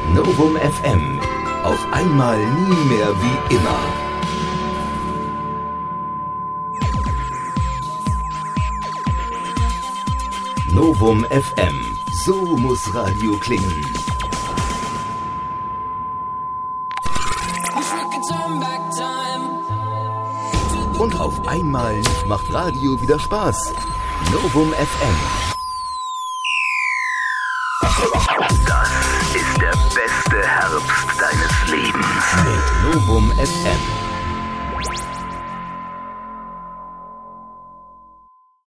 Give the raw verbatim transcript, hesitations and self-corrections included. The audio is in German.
Novum F M. Auf einmal nie mehr wie immer. Novum F M. So muss Radio klingen. Und auf einmal macht Radio wieder Spaß. Novum F M. Das ist der beste Herbst deines Lebens. Mit Novum F M.